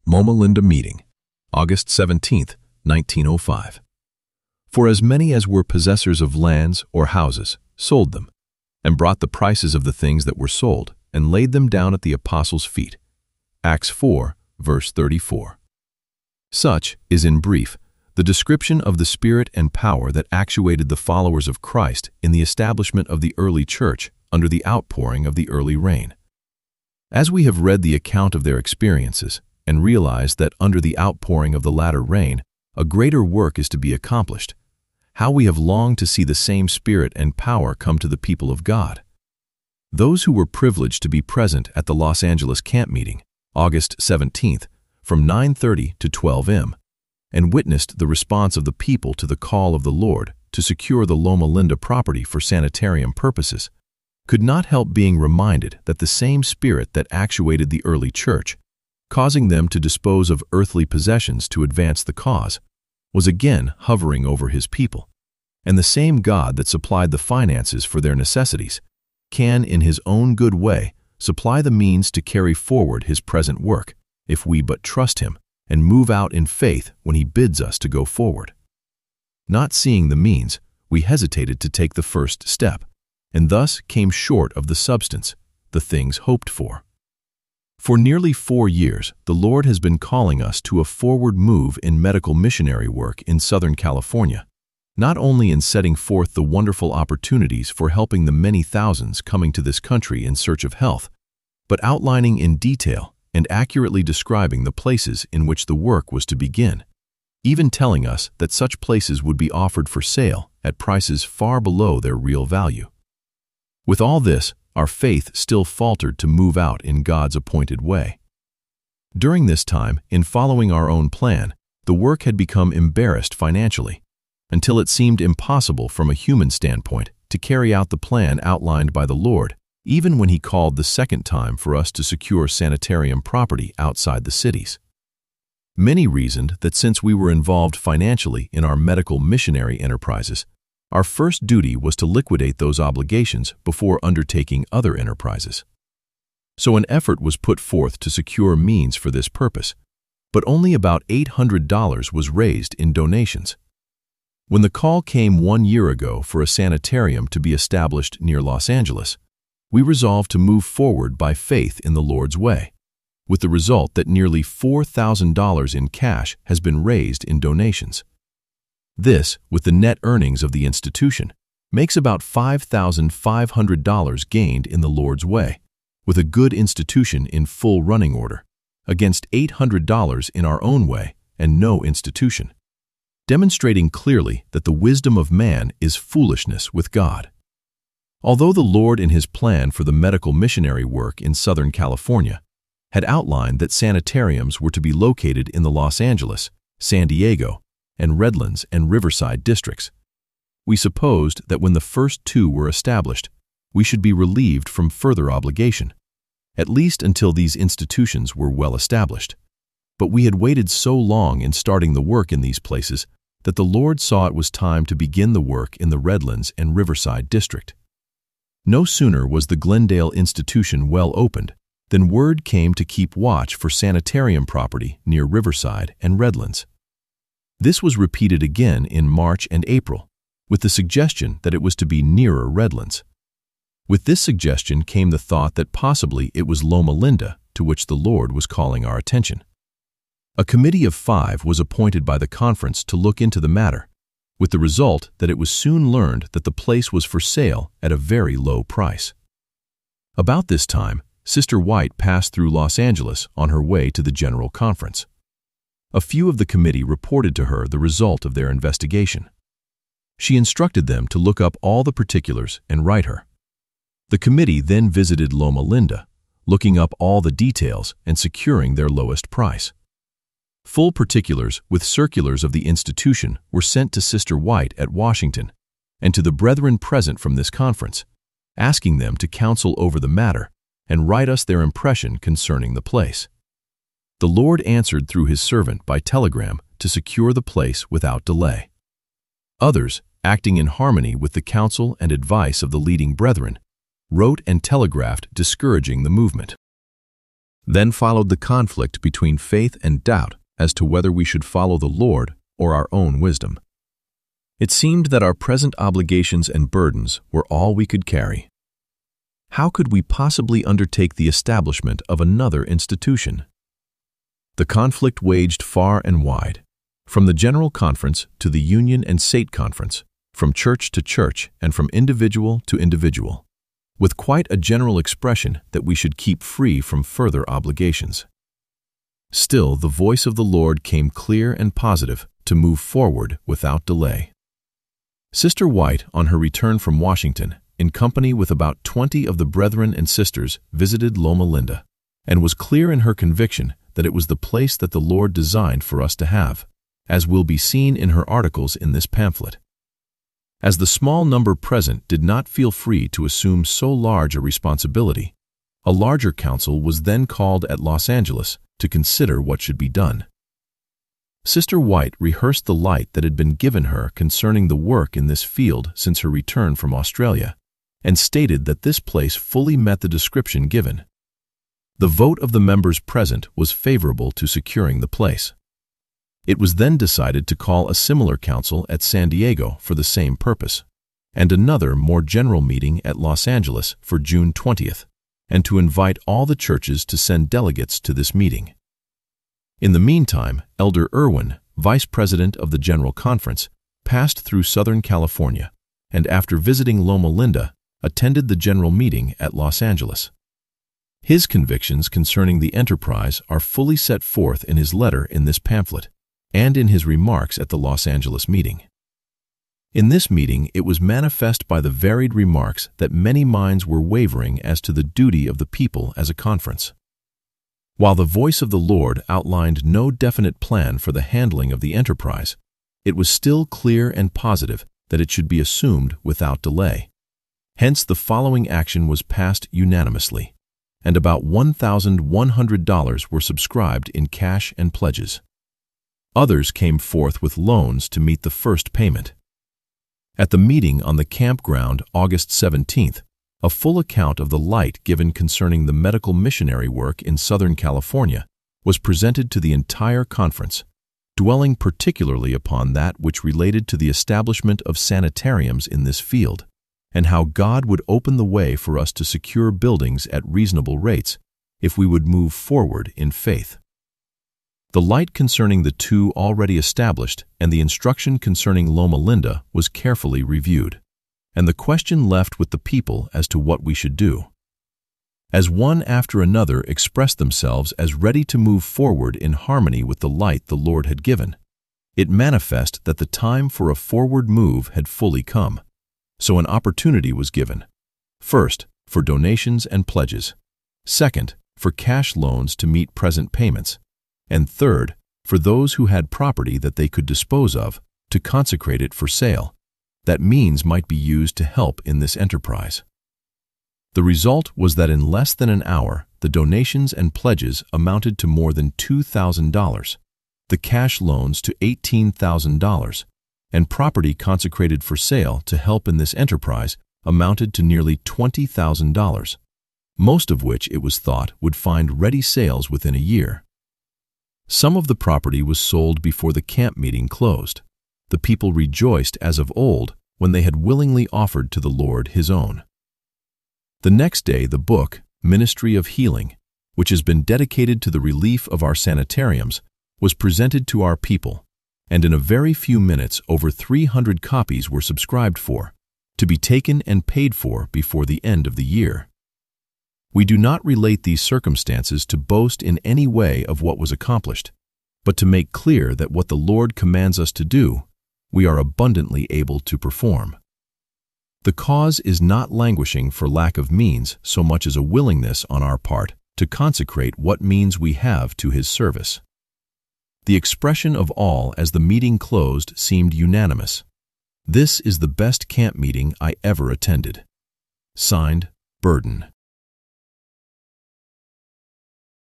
Loma Linda Meeting, August 17, 1905. For as many as were possessors of lands or houses sold them, and brought the prices of the things that were sold, and laid them down at the apostles' feet. Acts 4, verse 34. Such is, in brief, the description of the spirit and power that actuated the followers of Christ in the establishment of the early church under the outpouring of the early rain. As we have read the account of their experiences, and realize that under the outpouring of the latter rain, a greater work is to be accomplished, how we have longed to see the same spirit and power come to the people of God. Those who were privileged to be present at the Los Angeles camp meeting, August 17th, from 9:30 to 12 m, and witnessed the response of the people to the call of the Lord to secure the Loma Linda property for sanitarium purposes, could not help being reminded that the same spirit that actuated the early church, causing them to dispose of earthly possessions to advance the cause, was again hovering over his people, and the same God that supplied the finances for their necessities can, in his own good way, supply the means to carry forward his present work, if we but trust him and move out in faith when he bids us to go forward. Not seeing the means, we hesitated to take the first step, and thus came short of the substance, the things hoped for. For nearly 4 years, the Lord has been calling us to a forward move in medical missionary work in Southern California, not only in setting forth the wonderful opportunities for helping the many thousands coming to this country in search of health, but outlining in detail and accurately describing the places in which the work was to begin, even telling us that such places would be offered for sale at prices far below their real value. With all this, our faith still faltered to move out in God's appointed way. During this time, in following our own plan, the work had become embarrassed financially, until it seemed impossible from a human standpoint to carry out the plan outlined by the Lord, even when he called the second time for us to secure sanitarium property outside the cities. Many reasoned that since we were involved financially in our medical missionary enterprises, our first duty was to liquidate those obligations before undertaking other enterprises. So an effort was put forth to secure means for this purpose, but only about $800 was raised in donations. When the call came 1 year ago for a sanitarium to be established near Los Angeles, we resolved to move forward by faith in the Lord's way, with the result that nearly $4,000 in cash has been raised in donations. This, with the net earnings of the institution, makes about $5,500 gained in the Lord's way, with a good institution in full running order, against $800 in our own way and no institution, demonstrating clearly that the wisdom of man is foolishness with God. Although the Lord in his plan for the medical missionary work in Southern California had outlined that sanitariums were to be located in the Los Angeles, San Diego, and Redlands and Riverside districts, we supposed that when the first 2 were established, we should be relieved from further obligation, at least until these institutions were well established. But we had waited so long in starting the work in these places that the Lord saw it was time to begin the work in the Redlands and Riverside district. No sooner was the Glendale institution well opened than word came to keep watch for sanitarium property near Riverside and Redlands. This was repeated again in March and April, with the suggestion that it was to be nearer Redlands. With this suggestion came the thought that possibly it was Loma Linda to which the Lord was calling our attention. A committee of 5 was appointed by the conference to look into the matter, with the result that it was soon learned that the place was for sale at a very low price. About this time, Sister White passed through Los Angeles on her way to the General Conference. A few of the committee reported to her the result of their investigation. She instructed them to look up all the particulars and write her. The committee then visited Loma Linda, looking up all the details and securing their lowest price. Full particulars with circulars of the institution were sent to Sister White at Washington and to the brethren present from this conference, asking them to counsel over the matter and write us their impression concerning the place. The Lord answered through his servant by telegram to secure the place without delay. Others, acting in harmony with the counsel and advice of the leading brethren, wrote and telegraphed discouraging the movement. Then followed the conflict between faith and doubt as to whether we should follow the Lord or our own wisdom. It seemed that our present obligations and burdens were all we could carry. How could we possibly undertake the establishment of another institution? The conflict waged far and wide, from the General Conference to the Union and State Conference, from church to church and from individual to individual, with quite a general expression that we should keep free from further obligations. Still, the voice of the Lord came clear and positive to move forward without delay. Sister White, on her return from Washington, in company with about 20 of the brethren and sisters, visited Loma Linda, and was clear in her conviction that it was the place that the Lord designed for us to have, as will be seen in her articles in this pamphlet. As the small number present did not feel free to assume so large a responsibility, a larger council was then called at Los Angeles to consider what should be done. Sister White rehearsed the light that had been given her concerning the work in this field since her return from Australia, and stated that this place fully met the description given. The vote of the members present was favorable to securing the place. It was then decided to call a similar council at San Diego for the same purpose, and another more general meeting at Los Angeles for June 20th, and to invite all the churches to send delegates to this meeting. In the meantime, Elder Irwin, Vice President of the General Conference, passed through Southern California, and after visiting Loma Linda, attended the general meeting at Los Angeles. His convictions concerning the enterprise are fully set forth in his letter in this pamphlet, and in his remarks at the Los Angeles meeting. In this meeting, it was manifest by the varied remarks that many minds were wavering as to the duty of the people as a conference. While the voice of the Lord outlined no definite plan for the handling of the enterprise, it was still clear and positive that it should be assumed without delay. Hence the following action was passed unanimously, and about $1,100 were subscribed in cash and pledges. Others came forth with loans to meet the first payment. At the meeting on the campground August 17th, a full account of the light given concerning the medical missionary work in Southern California was presented to the entire conference, dwelling particularly upon that which related to the establishment of sanitariums in this field, and how God would open the way for us to secure buildings at reasonable rates if we would move forward in faith. The light concerning the two already established and the instruction concerning Loma Linda was carefully reviewed, and the question left with the people as to what we should do. As one after another expressed themselves as ready to move forward in harmony with the light the Lord had given, it manifest that the time for a forward move had fully come, so an opportunity was given, first, for donations and pledges, second, for cash loans to meet present payments, and third, for those who had property that they could dispose of to consecrate it for sale, that means might be used to help in this enterprise. The result was that in less than an hour, the donations and pledges amounted to more than $2,000, the cash loans to $18,000, and property consecrated for sale to help in this enterprise amounted to nearly $20,000, most of which it was thought would find ready sales within a year. Some of the property was sold before the camp meeting closed. The people rejoiced as of old when they had willingly offered to the Lord His own. The next day the book, Ministry of Healing, which has been dedicated to the relief of our sanitariums, was presented to our people, and in a very few minutes over 300 copies were subscribed for, to be taken and paid for before the end of the year. We do not relate these circumstances to boast in any way of what was accomplished, but to make clear that what the Lord commands us to do, we are abundantly able to perform. The cause is not languishing for lack of means so much as a willingness on our part to consecrate what means we have to His service. The expression of all as the meeting closed seemed unanimous. This is the best camp meeting I ever attended. Signed, Burden.